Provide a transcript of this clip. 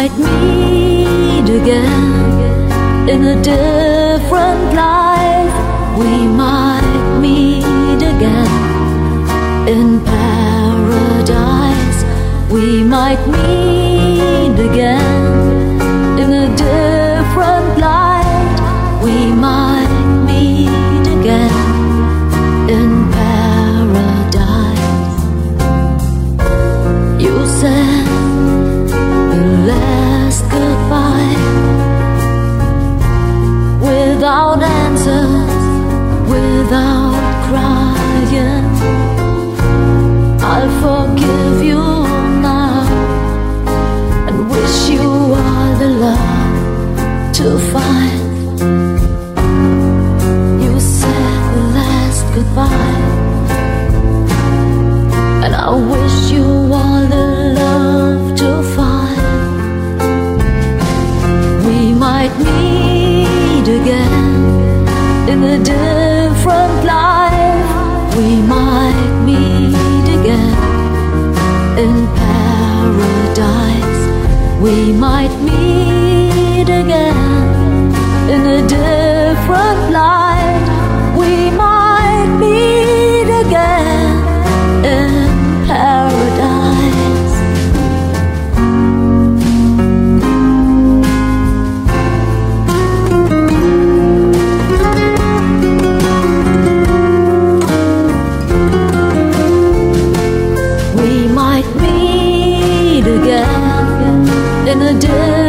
might meet again in a different life. We might meet again in paradise. We might meet again in a different light. We might meet again in paradise. You said the last goodbye without answers, without crying. I'll forgive you now and wish you all the love to find. You said the last goodbye, and I wish you all the love to find. We might meet again in a different life. We might meet again in paradise. We might meet again in a different light. We might meet again in paradise. We might meet again in a different